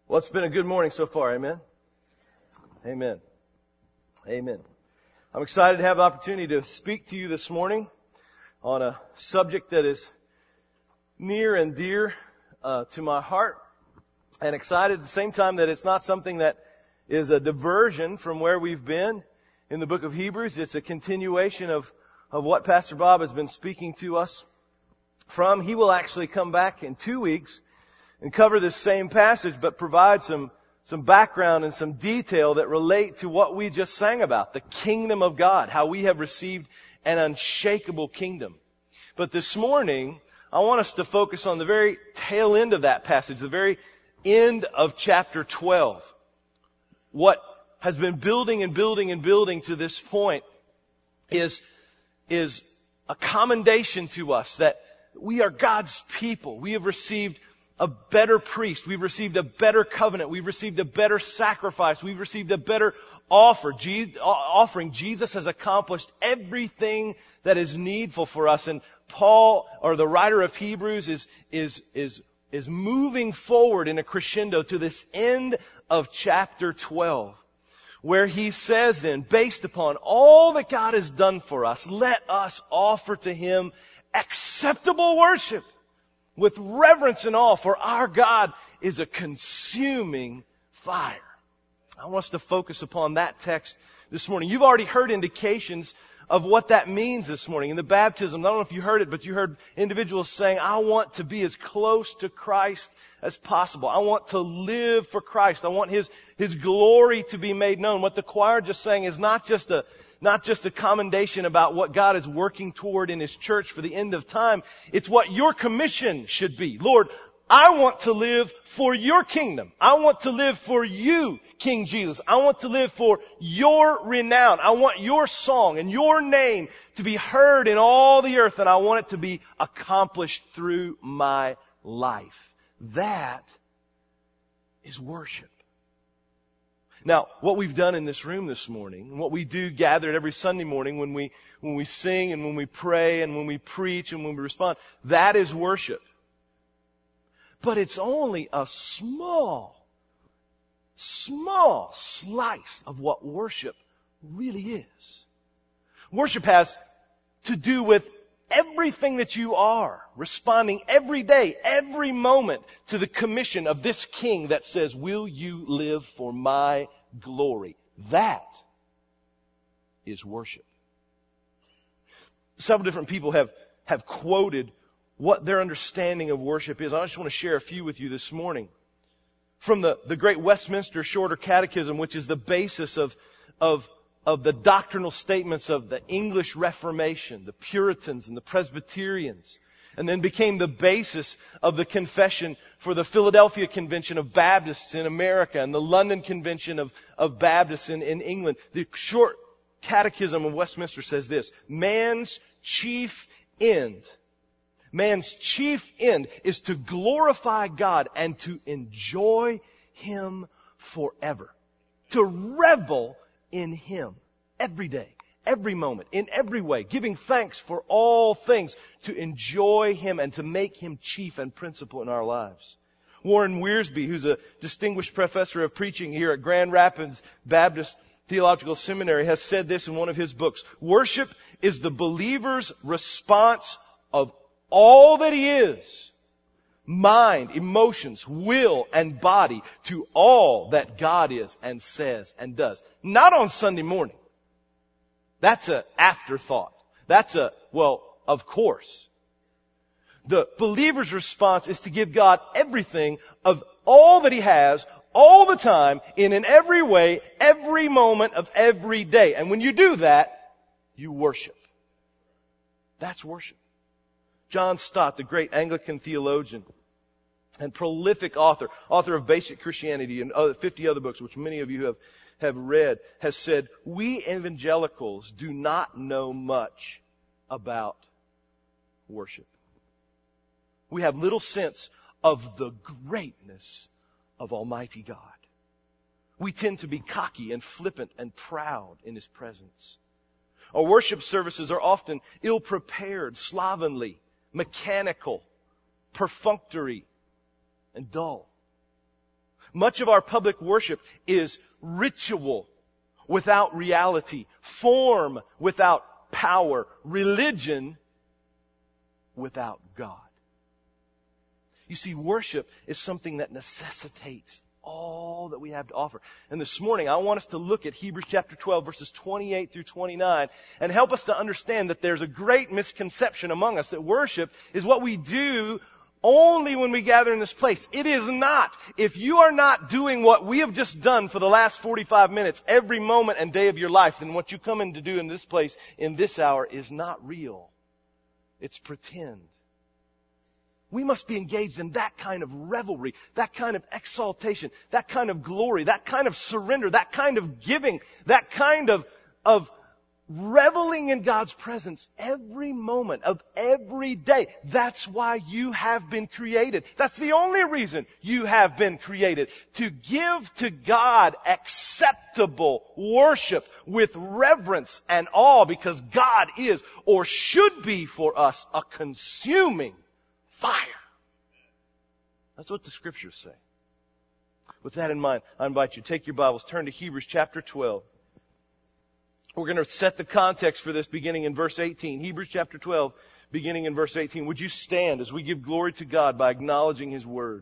Well, it's been a good morning so far. Amen. Amen. Amen. I'm excited to have the opportunity to speak to you this morning on a subject that is near and dear to my heart, and excited at the same time that it's not something that is a diversion from where we've been in the book of Hebrews. It's a continuation of what Pastor Bob has been speaking to us from. He will actually come back in 2 weeks and cover this same passage, but provide some background and some detail that relate to what we just sang about, the kingdom of God, how we have received an unshakable kingdom. But this morning, I want us to focus on the very tail end of that passage, the very end of chapter 12. What has been building and building and building to this point is a commendation to us that we are God's people. We have received a better priest. We've received a better covenant. We've received a better sacrifice. We've received a better offering. Jesus has accomplished everything that is needful for us. And Paul, or the writer of Hebrews, is moving forward in a crescendo to this end of chapter 12, where he says then, based upon all that God has done for us, let us offer to Him acceptable worship with reverence and awe, for our God is a consuming fire. I want us to focus upon that text this morning. You've already heard indications of what that means this morning. In the baptism, I don't know if you heard it, but you heard individuals saying, I want to be as close to Christ as possible. I want to live for Christ. I want His glory to be made known. What the choir just sang is not just a commendation about what God is working toward in His church for the end of time. It's what your commission should be. Lord, I want to live for your kingdom. I want to live for you, King Jesus. I want to live for your renown. I want your song and your name to be heard in all the earth, and I want it to be accomplished through my life. That is worship. Now, what we've done in this room this morning, and what we do gathered every Sunday morning when we sing and when we pray and when we preach and when we respond, that is worship. But it's only a small slice of what worship really is. Worship has to do with everything that you are, responding every day, every moment to the commission of this King that says, will you live for my glory? That is worship. Several different people have quoted what their understanding of worship is. I just want to share a few with you this morning. From the great Westminster Shorter Catechism, which is the basis of the doctrinal statements of the English Reformation, the Puritans and the Presbyterians, and then became the basis of the confession for the Philadelphia Convention of Baptists in America and the London Convention of Baptists in England. The short Catechism of Westminster says this: man's chief end is to glorify God and to enjoy Him forever. To revel in Him every day, every moment, in every way, giving thanks for all things, to enjoy Him and to make Him chief and principal in our lives. Warren Wiersbe, who's a distinguished professor of preaching here at Grand Rapids Baptist Theological Seminary, has said this in one of his books: worship is the believer's response of all that he is, mind, emotions, will, and body, to all that God is and says and does. Not on Sunday morning. That's an afterthought. That's of course. The believer's response is to give God everything of all that He has, all the time, in every way, every moment of every day. And when you do that, you worship. That's worship. John Stott, the great Anglican theologian and prolific author of Basic Christianity and 50 other books, which many of you have read, has said, we evangelicals do not know much about worship. We have little sense of the greatness of Almighty God. We tend to be cocky and flippant and proud in His presence. Our worship services are often ill-prepared, slovenly, mechanical, perfunctory, and dull. Much of our public worship is ritual without reality, form without power, religion without God. You see, worship is something that necessitates all that we have to offer. And this morning, I want us to look at Hebrews chapter 12, verses 28 through 29, and help us to understand that there's a great misconception among us that worship is what we do only when we gather in this place. It is not. If you are not doing what we have just done for the last 45 minutes, every moment and day of your life, then what you come in to do in this place, in this hour, is not real. It's pretend. We must be engaged in that kind of revelry, that kind of exaltation, that kind of glory, that kind of surrender, that kind of giving, that kind of reveling in God's presence every moment of every day. That's why you have been created. That's the only reason you have been created. To give to God acceptable worship with reverence and awe, because God is, or should be for us, a consuming fire. That's what the Scriptures say. With that in mind, I invite you, take your Bibles, turn to Hebrews chapter 12. We're going to set the context for this beginning in verse 18. Hebrews chapter 12, beginning in verse 18. Would you stand as we give glory to God by acknowledging His Word?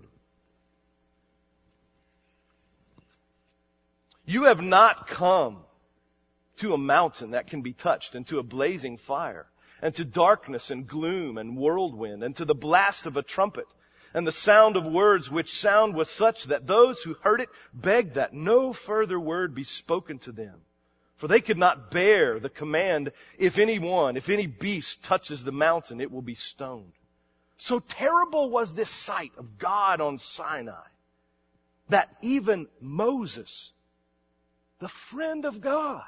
You have not come to a mountain that can be touched, and to a blazing fire, and to darkness and gloom and whirlwind, and to the blast of a trumpet, and the sound of words, which sound was such that those who heard it begged that no further word be spoken to them. For they could not bear the command, if any beast touches the mountain, it will be stoned. So terrible was this sight of God on Sinai, that even Moses, the friend of God,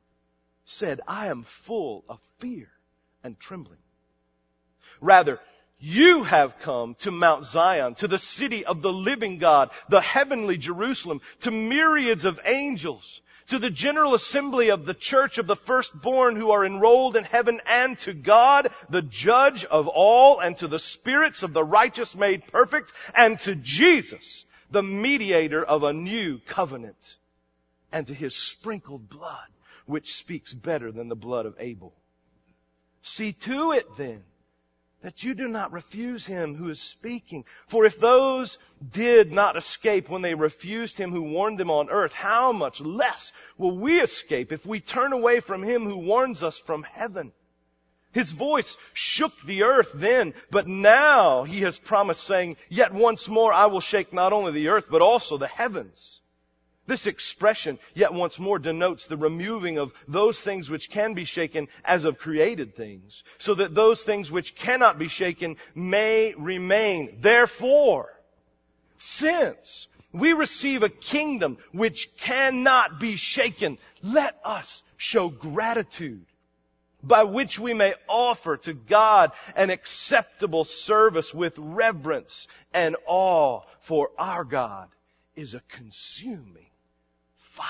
said, I am full of fear and trembling. Rather, you have come to Mount Zion, to the city of the living God, the heavenly Jerusalem, to myriads of angels, to the general assembly of the church of the firstborn who are enrolled in heaven, and to God, the judge of all, and to the spirits of the righteous made perfect, and to Jesus, the mediator of a new covenant, and to His sprinkled blood, which speaks better than the blood of Abel. See to it then that you do not refuse Him who is speaking. For if those did not escape when they refused Him who warned them on earth, how much less will we escape if we turn away from Him who warns us from heaven? His voice shook the earth then, but now He has promised, saying, Yet once more I will shake not only the earth, but also the heavens. This expression, yet once more, denotes the removing of those things which can be shaken as of created things, so that those things which cannot be shaken may remain. Therefore, since we receive a kingdom which cannot be shaken, let us show gratitude, by which we may offer to God an acceptable service with reverence and awe, for our God is a consuming fire.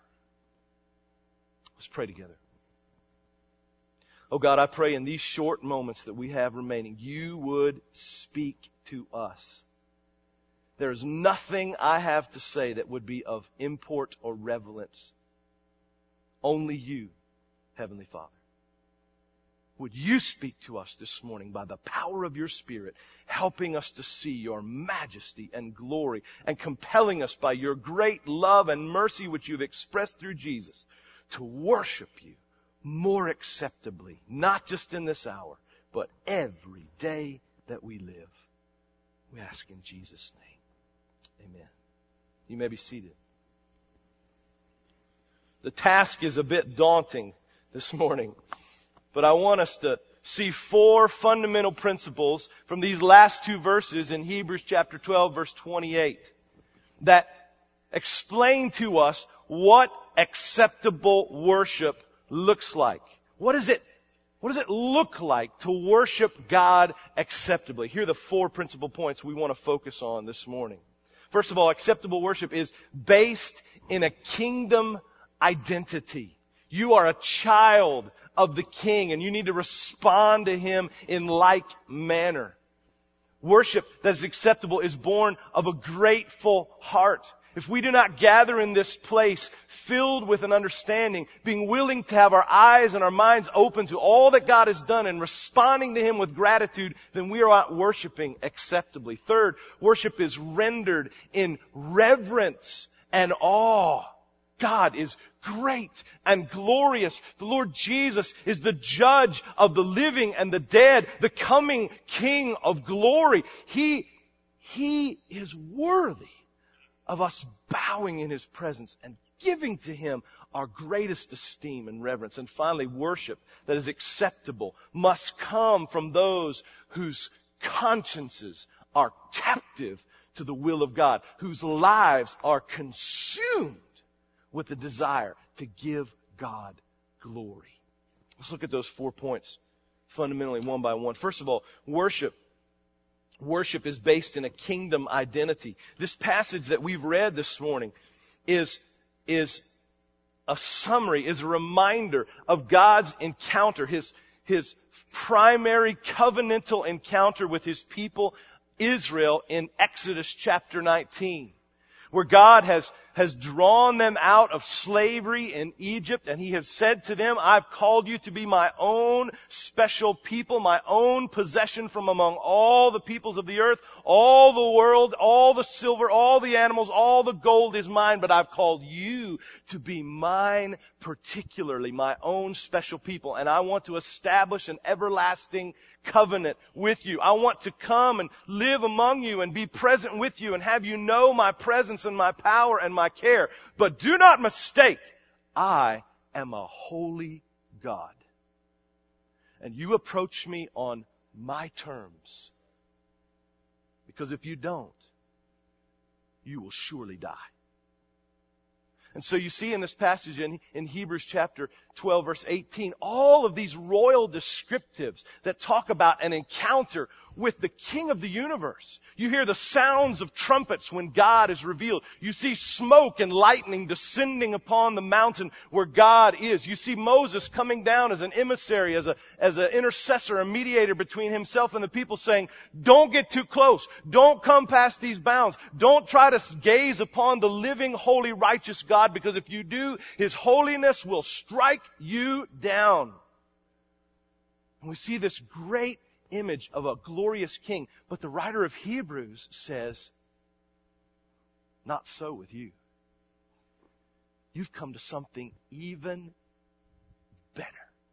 Let's pray together. Oh God, I pray in these short moments that we have remaining, You would speak to us. There is nothing I have to say that would be of import or relevance. Only You, Heavenly Father. Would You speak to us this morning by the power of Your Spirit, helping us to see Your majesty and glory, and compelling us by Your great love and mercy which You've expressed through Jesus, to worship You more acceptably, not just in this hour, but every day that we live. We ask in Jesus' name. Amen. You may be seated. The task is a bit daunting this morning, but I want us to see 4 fundamental principles from these last 2 verses in Hebrews chapter 12, verse 28, that explain to us what acceptable worship looks like. What does it look like to worship God acceptably? Here are the 4 principal points we want to focus on this morning. First of all, acceptable worship is based in a kingdom identity. You are a child of the King, and you need to respond to Him in like manner. Worship that is acceptable is born of a grateful heart. if we do not gather in this place filled with an understanding, being willing to have our eyes and our minds open to all that God has done and responding to Him with gratitude, then we are not worshiping acceptably. Third, worship is rendered in reverence and awe. God is great and glorious. The Lord Jesus is the judge of the living and the dead, the coming King of glory. He is worthy of us bowing in His presence and giving to Him our greatest esteem and reverence. And finally, worship that is acceptable must come from those whose consciences are captive to the will of God, whose lives are consumed with the desire to give God glory. Let's look at those 4 points fundamentally one by one. First of all, worship is based in a kingdom identity. This passage that we've read this morning is a summary, is a reminder of God's encounter, His primary covenantal encounter with His people, Israel, in Exodus chapter 19. Where God has drawn them out of slavery in Egypt, and He has said to them, I've called you to be my own special people, my own possession from among all the peoples of the earth, all the world, all the silver, all the animals, all the gold is mine, but I've called you to be mine particularly, my own special people, and I want to establish an everlasting covenant with you. I want to come and live among you and be present with you and have you know my presence and my power and my care. But do not mistake, I am a holy God. And you approach me on my terms. Because if you don't, you will surely die. And so you see in this passage in Hebrews chapter 12, verse 18, all of these royal descriptives that talk about an encounter with the King of the universe. You hear the sounds of trumpets when God is revealed. You see smoke and lightning descending upon the mountain where God is. You see Moses coming down as an emissary, as an intercessor, a mediator between himself and the people, saying, don't get too close. Don't come past these bounds. Don't try to gaze upon the living, holy, righteous God, because if you do, His holiness will strike you down. And we see this great image of a glorious king. But the writer of Hebrews says, not so with you. You've come to something even better.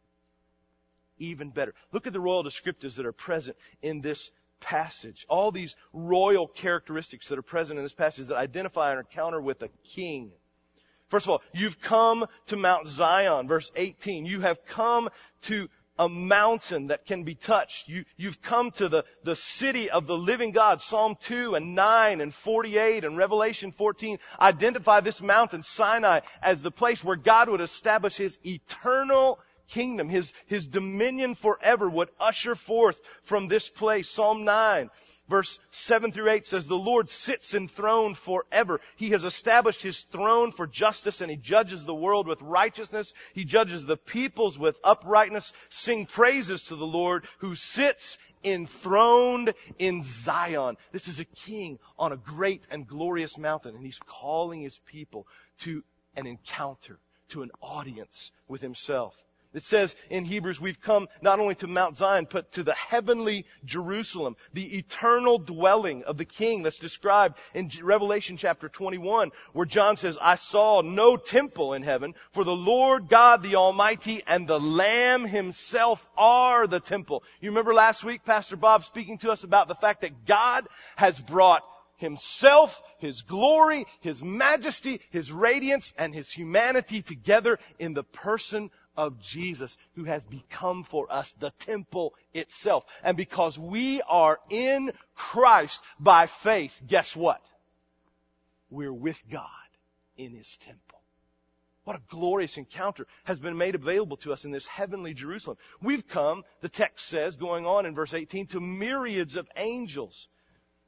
Even better. Look at the royal descriptives that are present in this passage. All these royal characteristics that are present in this passage that identify an encounter with a king. First of all, you've come to Mount Zion, verse 18. You have come to a mountain that can be touched. You've come to the city of the living God. Psalm 2 and 9 and 48 and Revelation 14 identify this mountain, Sinai, as the place where God would establish His eternal kingdom. His dominion forever would usher forth from this place. Psalm 9. Verse 7 through 8 says, the Lord sits enthroned forever. He has established His throne for justice, and He judges the world with righteousness. He judges the peoples with uprightness. Sing praises to the Lord who sits enthroned in Zion. This is a king on a great and glorious mountain, and He's calling His people to an encounter, to an audience with Himself. It says in Hebrews, we've come not only to Mount Zion, but to the heavenly Jerusalem, the eternal dwelling of the King that's described in Revelation chapter 21, where John says, I saw no temple in heaven, for the Lord God the Almighty and the Lamb Himself are the temple. You remember last week, Pastor Bob speaking to us about the fact that God has brought Himself, His glory, His majesty, His radiance, and His humanity together in the person of Jesus, who has become for us the temple itself. And because we are in Christ by faith, guess what? We're with God in His temple. What a glorious encounter has been made available to us in this heavenly Jerusalem. We've come, the text says, going on in verse 18, to myriads of angels.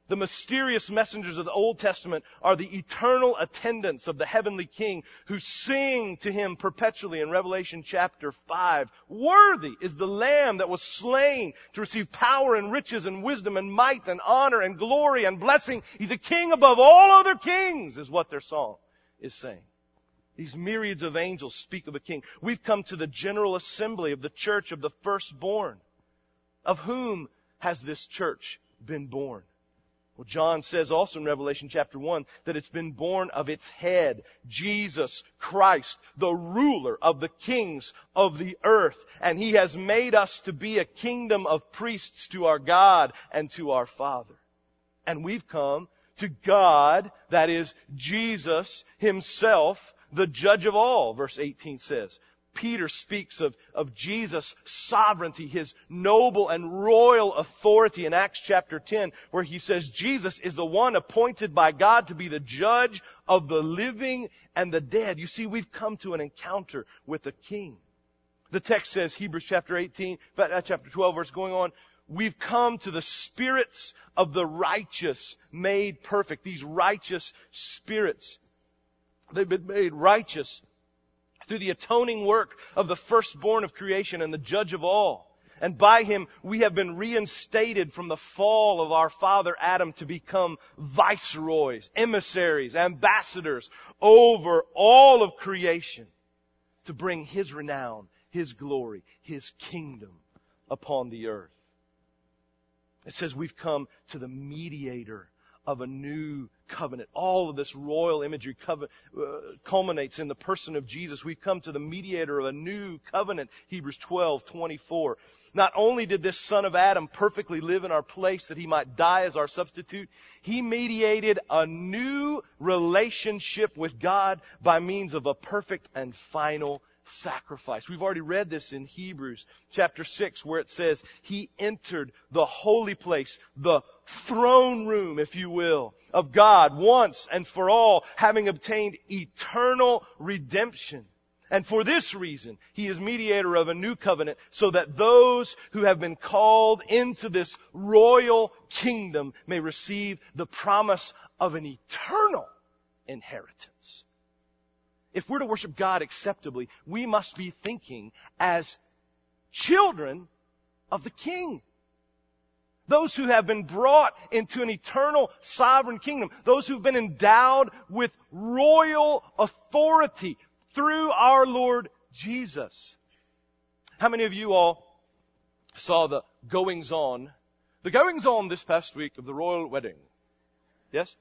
The mysterious messengers of the Old Testament are the eternal attendants of the heavenly King who sing to Him perpetually in Revelation chapter 5. Worthy is the Lamb that was slain to receive power and riches and wisdom and might and honor and glory and blessing. He's a king above all other kings, is what their song is saying. These myriads of angels speak of a king. We've come to the general assembly of the church of the firstborn. Of whom has this church been born? Well, John says also in Revelation chapter 1 that it's been born of its head, Jesus Christ, the ruler of the kings of the earth. And He has made us to be a kingdom of priests to our God and to our Father. And we've come to God, that is Jesus Himself, the judge of all, verse 18 says. Peter speaks of Jesus' sovereignty, His noble and royal authority in Acts chapter 10, where he says Jesus is the one appointed by God to be the judge of the living and the dead. You see, we've come to an encounter with a king. The text says, Hebrews chapter 12 verse going on, we've come to the spirits of the righteous made perfect. These righteous spirits, they've been made righteous through the atoning work of the firstborn of creation and the judge of all. And by Him we have been reinstated from the fall of our father Adam to become viceroys, emissaries, ambassadors over all of creation to bring His renown, His glory, His kingdom upon the earth. It says we've come to the mediator of a new covenant. All of this royal imagery culminates in the person of Jesus. We've come to the mediator of a new covenant, Hebrews 12:24. Not only did this son of Adam perfectly live in our place that He might die as our substitute, He mediated a new relationship with God by means of a perfect and final sacrifice. We've already read this in Hebrews chapter 6 where it says He entered the holy place, the throne room, if you will, of God once and for all, having obtained eternal redemption. And for this reason, He is mediator of a new covenant so that those who have been called into this royal kingdom may receive the promise of an eternal inheritance. If we're to worship God acceptably, we must be thinking as children of the King. Those who have been brought into an eternal sovereign kingdom. Those who've been endowed with royal authority through our Lord Jesus. How many of you all saw the goings-on this past week of the royal wedding? Yes?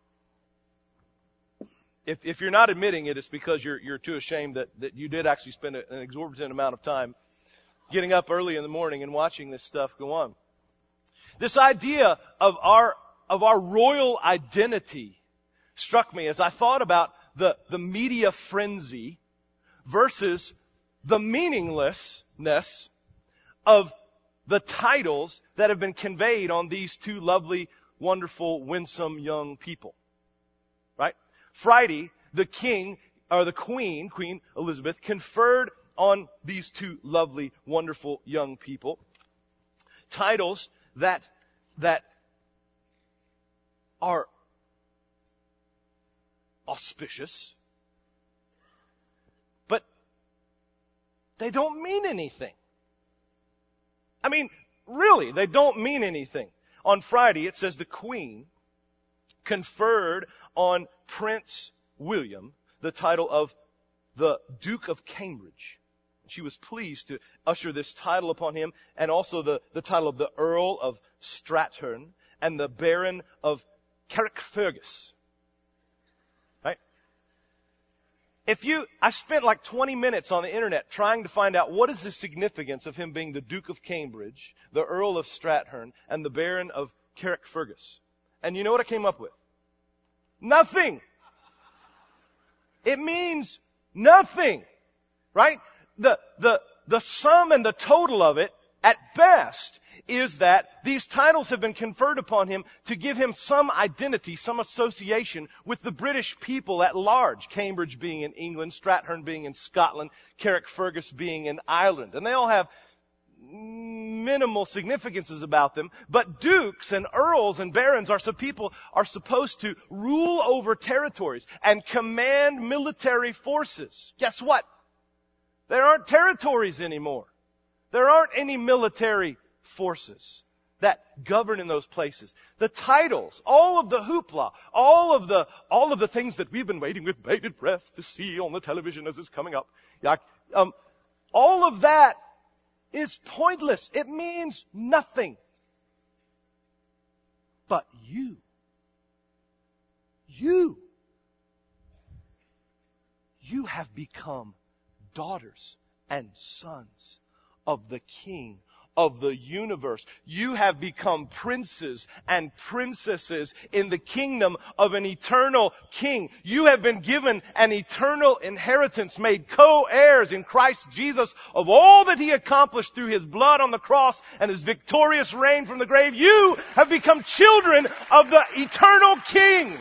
If you're not admitting it, it's because you're too ashamed that you did actually spend an exorbitant amount of time getting up early in the morning and watching this stuff go on. This idea of our royal identity struck me as I thought about the media frenzy versus the meaninglessness of the titles that have been conveyed on these two lovely, wonderful, winsome young people. Right? Friday, the Queen Elizabeth, conferred on these two lovely, wonderful young people titles that are auspicious, but they don't mean anything. I mean, really, they don't mean anything. On Friday, it says the Queen conferred on Prince William the title of the Duke of Cambridge. She was pleased to usher this title upon him, and also the title of the Earl of Strathern and the Baron of Carrickfergus. Right? I spent like 20 minutes on the internet trying to find out what is the significance of him being the Duke of Cambridge, the Earl of Strathern, and the Baron of Carrickfergus. And you know what I came up with? Nothing. It means nothing. Right? The sum and the total of it, at best, is that these titles have been conferred upon him to give him some identity, some association with the British people at large. Cambridge being in England, Strathern being in Scotland, Carrickfergus being in Ireland. And they all have minimal significances about them, but dukes and earls and barons are some people are supposed to rule over territories and command military forces. Guess what? There aren't territories anymore. There aren't any military forces that govern in those places. The titles, all of the hoopla, all of the things that we've been waiting with bated breath to see on the television as it's coming up. All of that is pointless. It means nothing. But you have become daughters and sons of the King of the universe. You have become princes and princesses in the kingdom of an eternal King. You have been given an eternal inheritance, made co-heirs in Christ Jesus of all that He accomplished through His blood on the cross and His victorious reign from the grave. You have become children of the eternal King.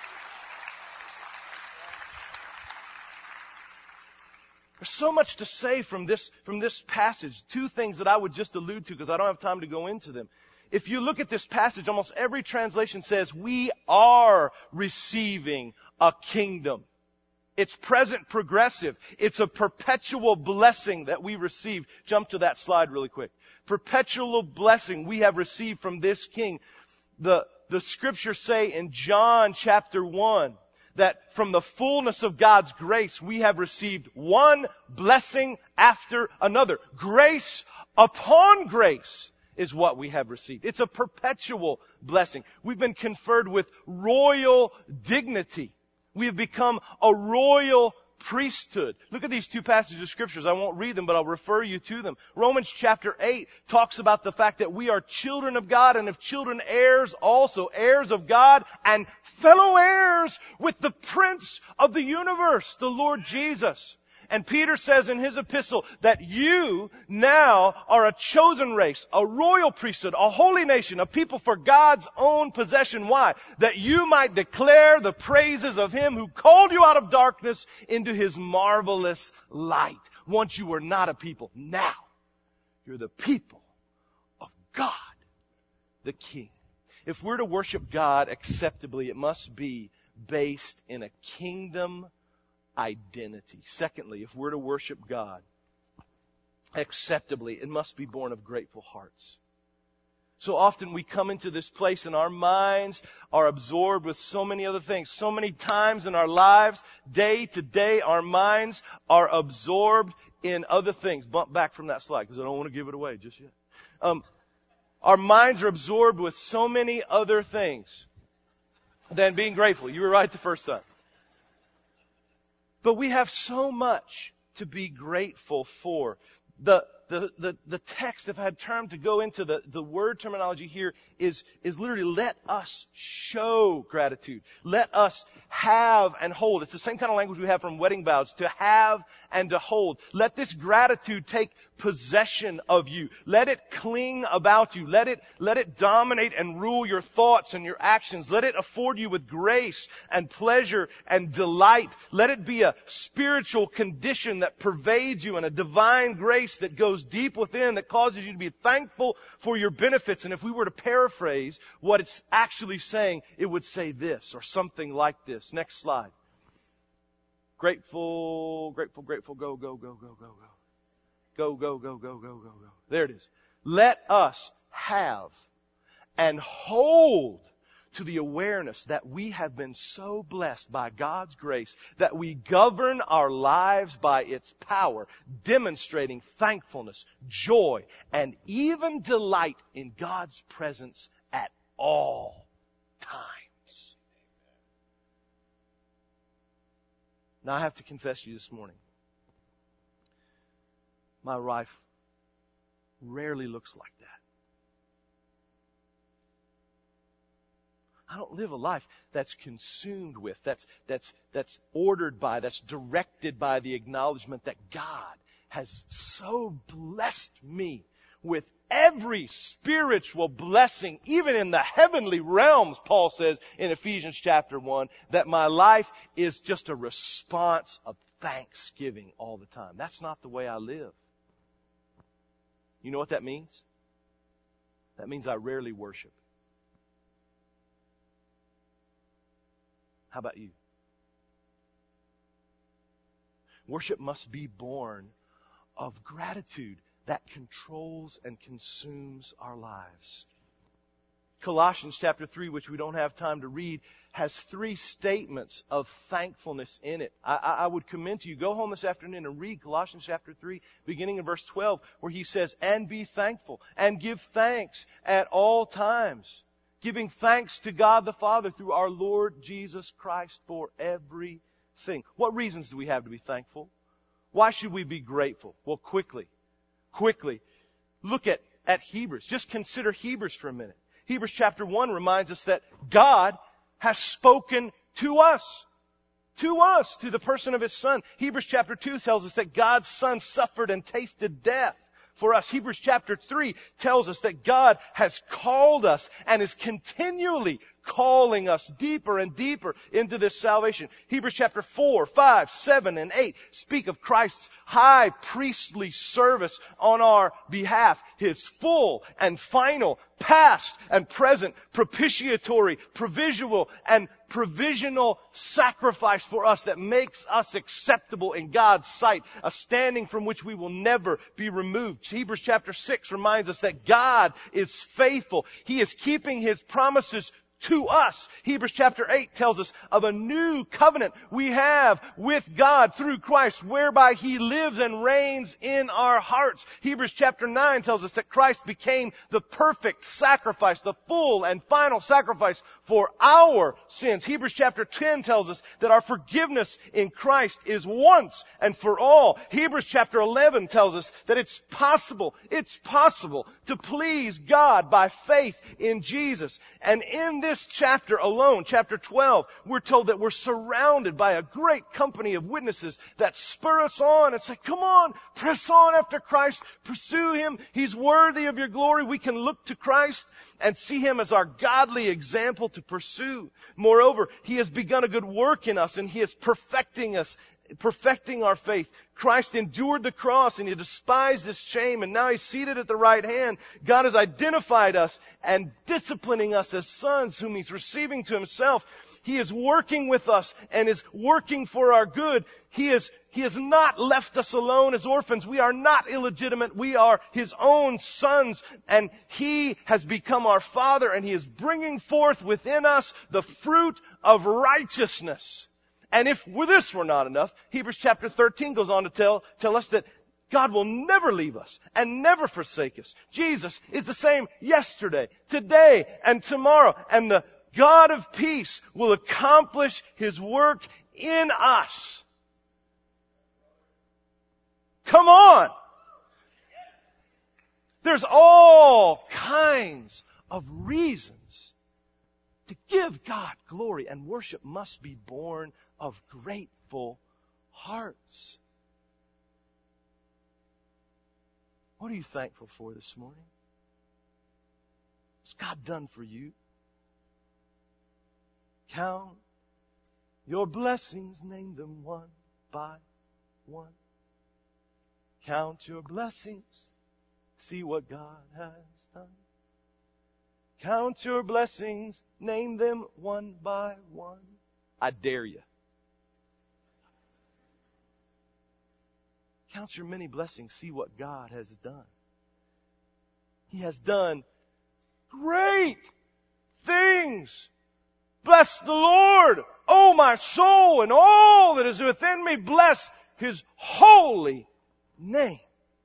There's so much to say from this passage. Two things that I would just allude to because I don't have time to go into them. If you look at this passage, almost every translation says we are receiving a kingdom. It's present progressive. It's a perpetual blessing that we receive. Jump to that slide really quick. Perpetual blessing we have received from this King. The scriptures say in John chapter 1, that from the fullness of God's grace, we have received one blessing after another. Grace upon grace is what we have received. It's a perpetual blessing. We've been conferred with royal dignity. We have become a royal priesthood. Look at these two passages of scriptures. I won't read them, but I'll refer you to them. Romans chapter 8 talks about the fact that we are children of God, and if children, heirs also, heirs of God and fellow heirs with the Prince of the universe, the Lord Jesus. And Peter says in his epistle that you now are a chosen race, a royal priesthood, a holy nation, a people for God's own possession. Why? That you might declare the praises of Him who called you out of darkness into His marvelous light. Once you were not a people, now you're the people of God, the King. If we're to worship God acceptably, it must be based in a kingdom identity. Secondly, if we're to worship God acceptably, it must be born of grateful hearts. So often we come into this place and our minds are absorbed with so many other things. So many times in our lives, day to day, our minds are absorbed in other things. Bump back from that slide because I don't want to give it away just yet. Our minds are absorbed with so many other things than being grateful. You were right the first time. But we have so much to be grateful for. The text, if I had time to go into the word terminology here, is literally let us show gratitude. Let us have and hold. It's the same kind of language we have from wedding vows, to have and to hold. Let this gratitude take possession of you. Let it cling about you. Let it dominate and rule your thoughts and your actions. Let it afford you with grace and pleasure and delight. Let it be a spiritual condition that pervades you and a divine grace that goes deep within, that causes you to be thankful for your benefits. And if we were to paraphrase what it's actually saying, it would say this or something like this. Next slide. Grateful, grateful, grateful, go, go, go, go, go, go. Go, go, go, go, go, go, go. There it is. Let us have and hold to the awareness that we have been so blessed by God's grace that we govern our lives by its power, demonstrating thankfulness, joy, and even delight in God's presence at all times. Now I have to confess to you this morning, my life rarely looks like that. I don't live a life that's consumed with, that's ordered by, that's directed by the acknowledgement that God has so blessed me with every spiritual blessing, even in the heavenly realms, Paul says in Ephesians chapter 1, that my life is just a response of thanksgiving all the time. That's not the way I live. You know what that means? That means I rarely worship. How about you? Worship must be born of gratitude that controls and consumes our lives. Colossians chapter 3, which we don't have time to read, has 3 statements of thankfulness in it. I would commend to you, go home this afternoon and read Colossians chapter 3, beginning in verse 12, where he says, and be thankful, and give thanks at all times, giving thanks to God the Father through our Lord Jesus Christ for everything. What reasons do we have to be thankful? Why should we be grateful? Well, quickly, look at Hebrews. Just consider Hebrews for a minute. Hebrews chapter 1 reminds us that God has spoken to us, through the person of His Son. Hebrews chapter 2 tells us that God's Son suffered and tasted death for us. Hebrews chapter 3 tells us that God has called us and is continually calling us deeper and deeper into this salvation. Hebrews chapter 4, 5, 7, and 8 speak of Christ's high priestly service on our behalf. His full and final, past and present, propitiatory, provisional, and provisional sacrifice for us that makes us acceptable in God's sight, a standing from which we will never be removed. Hebrews chapter 6 reminds us that God is faithful. He is keeping His promises to us. Hebrews chapter 8 tells us of a new covenant we have with God through Christ, whereby He lives and reigns in our hearts. Hebrews chapter 9 tells us that Christ became the perfect sacrifice, the full and final sacrifice for our sins. Hebrews chapter 10 tells us that our forgiveness in Christ is once and for all. Hebrews chapter 11 tells us that it's possible to please God by faith in Jesus. And in this chapter alone, chapter 12, we're told that we're surrounded by a great company of witnesses that spur us on and say, come on, press on after Christ, pursue Him. He's worthy of your glory. We can look to Christ and see Him as our godly example to pursue. Moreover, He has begun a good work in us and He is perfecting our faith. Christ endured the cross and He despised His shame, and now He's seated at the right hand. God has identified us and disciplining us as sons whom He's receiving to Himself. He is working with us and is working for our good. He has not left us alone as orphans. We are not illegitimate. We are His own sons, and He has become our Father, and He is bringing forth within us the fruit of righteousness. And if this were not enough, Hebrews chapter 13 goes on to tell us that God will never leave us and never forsake us. Jesus is the same yesterday, today, and tomorrow. And the God of peace will accomplish His work in us. Come on! There's all kinds of reasons to give God glory, and worship must be born of grateful hearts. What are you thankful for this morning? What's God done for you? Count your blessings, name them one by one. Count your blessings, see what God has done. Count your blessings, name them one by one. I dare you. Count your many blessings, see what God has done. He has done great things. Bless the Lord, O my soul, and all that is within me. Bless His holy name.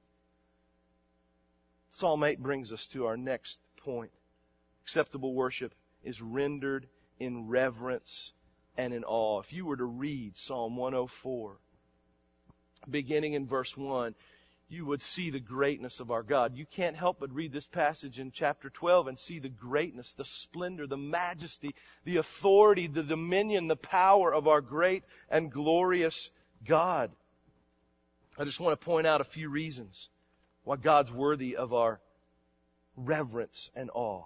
Psalm 8 brings us to our next point. Acceptable worship is rendered in reverence and in awe. If you were to read Psalm 104, beginning in verse 1, you would see the greatness of our God. You can't help but read this passage in chapter 12 and see the greatness, the splendor, the majesty, the authority, the dominion, the power of our great and glorious God. I just want to point out a few reasons why God's worthy of our reverence and awe.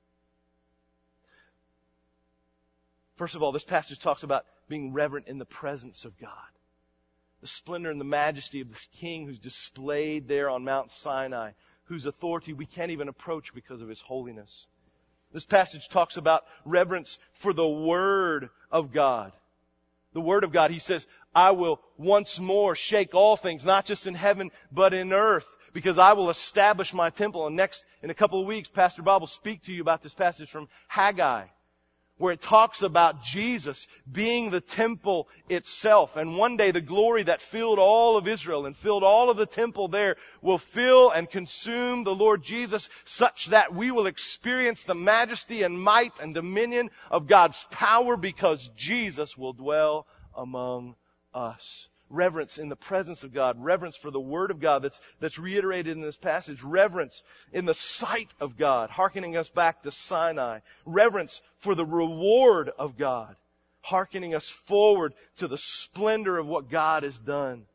First of all, this passage talks about being reverent in the presence of God. The splendor and the majesty of this King who's displayed there on Mount Sinai, whose authority we can't even approach because of His holiness. This passage talks about reverence for the Word of God. The Word of God. He says, I will once more shake all things, not just in heaven, but in earth, because I will establish my temple. And next, in a couple of weeks, Pastor Bob will speak to you about this passage from Haggai, where it talks about Jesus being the temple itself. And one day the glory that filled all of Israel and filled all of the temple there will fill and consume the Lord Jesus, such that we will experience the majesty and might and dominion of God's power, because Jesus will dwell among us. Reverence in the presence of God. Reverence for the Word of God that's reiterated in this passage. Reverence in the sight of God, hearkening us back to Sinai. Reverence for the reward of God, hearkening us forward to the splendor of what God has done.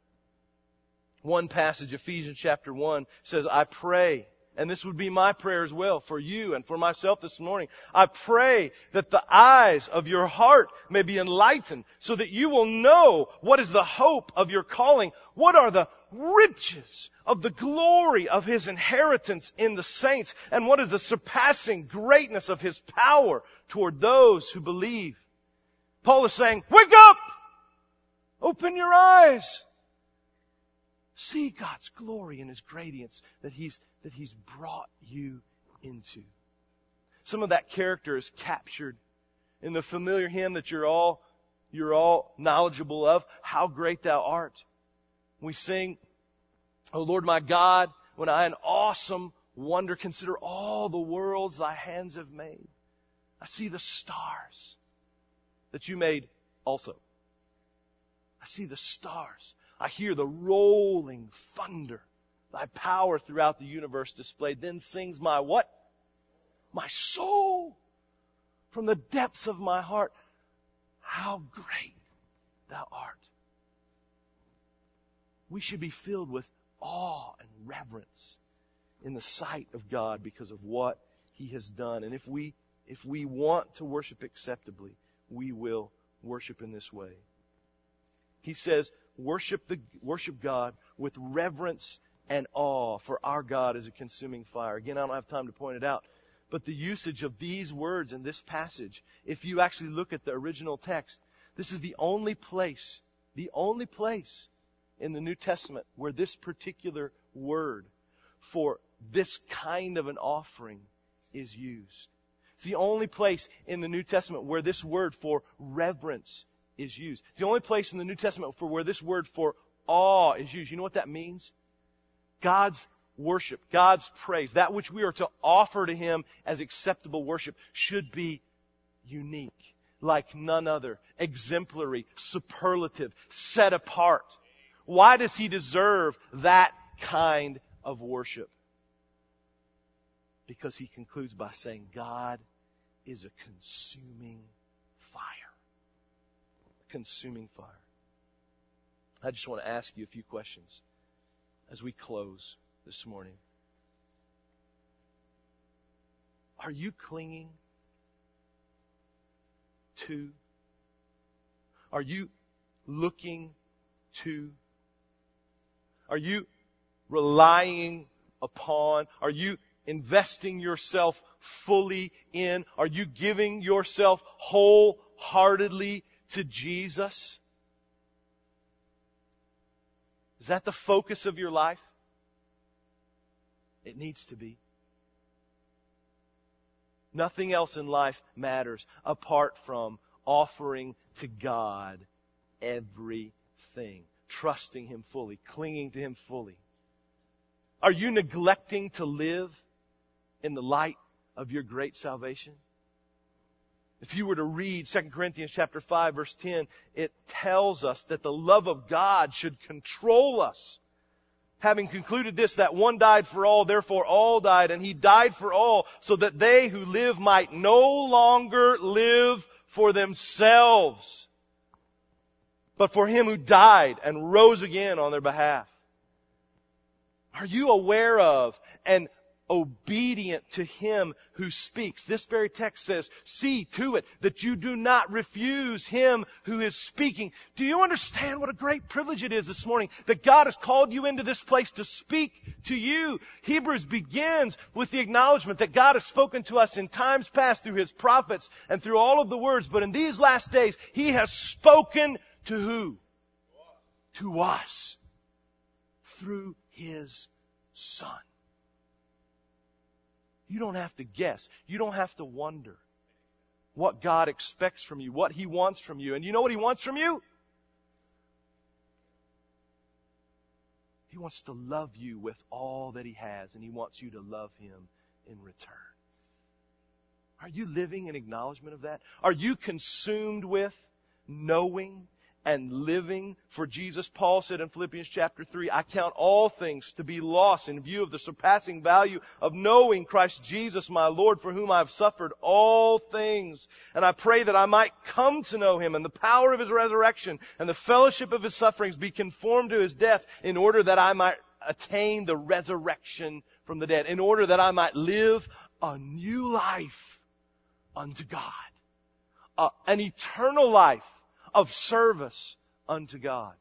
One passage, Ephesians chapter 1, says, I pray, and this would be my prayer as well for you and for myself this morning. I pray that the eyes of your heart may be enlightened, so that you will know what is the hope of your calling, what are the riches of the glory of His inheritance in the saints, and what is the surpassing greatness of His power toward those who believe. Paul is saying, wake up! Open your eyes! See God's glory and His gradients that He's brought you into. Some of that character is captured in the familiar hymn that you're all knowledgeable of, How Great Thou Art. We sing, O Lord my God, when I in awesome wonder consider all the worlds Thy hands have made. I see the stars that You made also. I see the stars. I hear the rolling thunder, Thy power throughout the universe displayed. Then sings my what? My soul from the depths of my heart. How great Thou art. We should be filled with awe and reverence in the sight of God because of what He has done. And if we want to worship acceptably, we will worship in this way. He says, worship God with reverence and awe, for our God is a consuming fire. Again, I don't have time to point it out, but the usage of these words in this passage, if you actually look at the original text, this is the only place in the New Testament where this particular word for this kind of an offering is used. It's the only place in the New Testament where this word for reverence is used. It's the only place in the New Testament for where this word for awe is used. You know what that means? God's worship, God's praise, that which we are to offer to Him as acceptable worship should be unique, like none other, exemplary, superlative, set apart. Why does He deserve that kind of worship? Because He concludes by saying, God is a consuming fire. Consuming fire. I just want to ask you a few questions as we close this morning. Are you clinging to? Are you looking to? Are you relying upon? Are you investing yourself fully in? Are you giving yourself wholeheartedly to Jesus? Is that the focus of your life? It needs to be. Nothing else in life matters apart from offering to God everything, trusting Him fully, clinging to Him fully. Are you neglecting to live in the light of your great salvation? If you were to read 2 Corinthians chapter 5, verse 10, it tells us that the love of God should control us. Having concluded this, that one died for all, therefore all died, and He died for all, so that they who live might no longer live for themselves, but for Him who died and rose again on their behalf. Are you aware of and obedient to Him who speaks. This very text says, see to it that you do not refuse Him who is speaking. Do you understand what a great privilege it is this morning that God has called you into this place to speak to you? Hebrews begins with the acknowledgement that God has spoken to us in times past through His prophets and through all of the words, but in these last days, He has spoken to who? To us. Through His Son. You don't have to guess. You don't have to wonder what God expects from you, what He wants from you. And you know what He wants from you? He wants to love you with all that He has, and He wants you to love Him in return. Are you living in acknowledgement of that? Are you consumed with knowing and living for Jesus? Paul said in Philippians chapter 3, I count all things to be lost in view of the surpassing value of knowing Christ Jesus my Lord, for whom I have suffered all things. And I pray that I might come to know Him and the power of His resurrection and the fellowship of His sufferings, be conformed to His death, in order that I might attain the resurrection from the dead, in order that I might live a new life unto God, an eternal life of service unto God.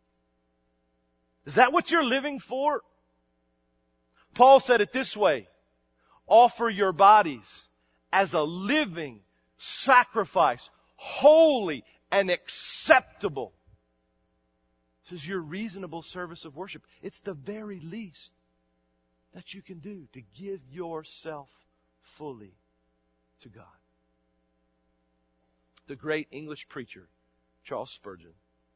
Is that what you're living for? Paul said it this way, offer your bodies as a living sacrifice, holy and acceptable. This is your reasonable service of worship. It's the very least that you can do to give yourself fully to God. The great English preacher, Charles Spurgeon,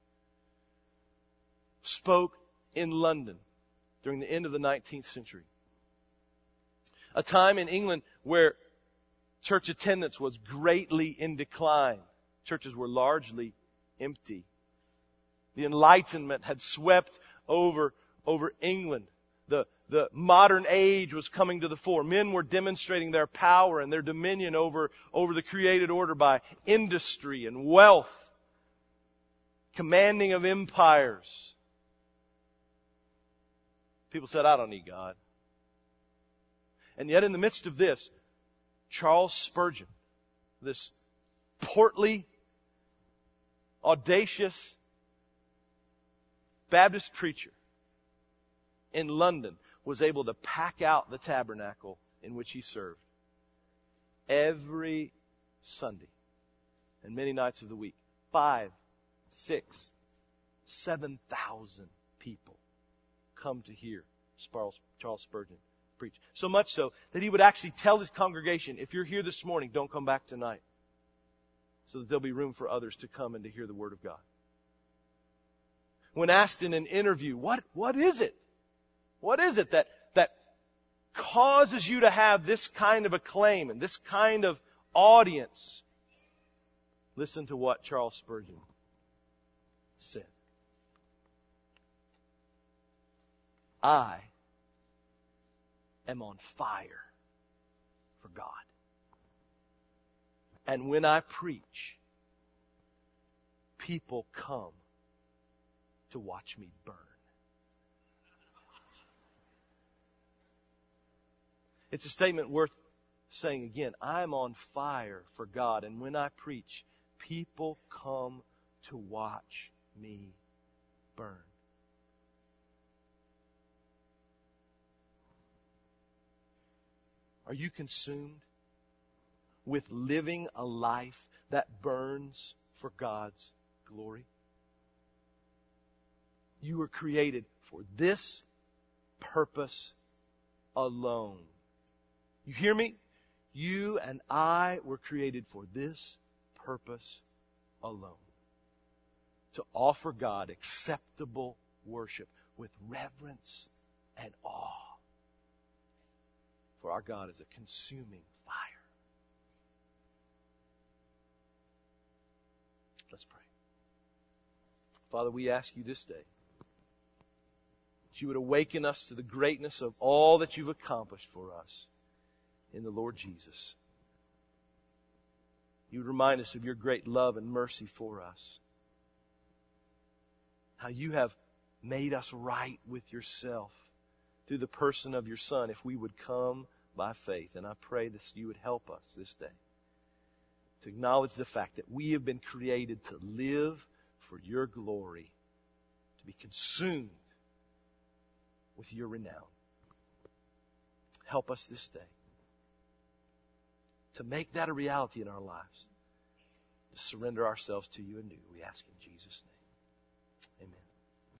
spoke in London during the end of the 19th century. A time in England where church attendance was greatly in decline. Churches were largely empty. The Enlightenment had swept over England. The modern age was coming to the fore. Men were demonstrating their power and their dominion over the created order by industry and wealth, commanding of empires. People said, I don't need God. And yet in the midst of this, Charles Spurgeon, this portly, audacious Baptist preacher in London, was able to pack out the tabernacle in which he served every Sunday and many nights of the week. 5, 6, 7,000 people come to hear Charles Spurgeon preach. So much so that he would actually tell his congregation, if you're here this morning, don't come back tonight, so that there'll be room for others to come and to hear the Word of God. When asked in an interview, what is it? What is it that causes you to have this kind of acclaim and this kind of audience? Listen to what Charles Spurgeon said. I am on fire for God. And when I preach, people come to watch me burn. It's a statement worth saying again. I'm on fire for God, and when I preach, people come to watch me burn. Are you consumed with living a life that burns for God's glory? You were created for this purpose alone. You hear me? You and I were created for this purpose alone. To offer God acceptable worship with reverence and awe. For our God is a consuming fire. Let's pray. Father, we ask you this day that you would awaken us to the greatness of all that you've accomplished for us in the Lord Jesus. You would remind us of your great love and mercy for us. How you have made us right with yourself through the person of your Son if we would come by faith. And I pray that you would help us this day to acknowledge the fact that we have been created to live for your glory, to be consumed with your renown. Help us this day to make that a reality in our lives, to surrender ourselves to you anew. We ask in Jesus' name.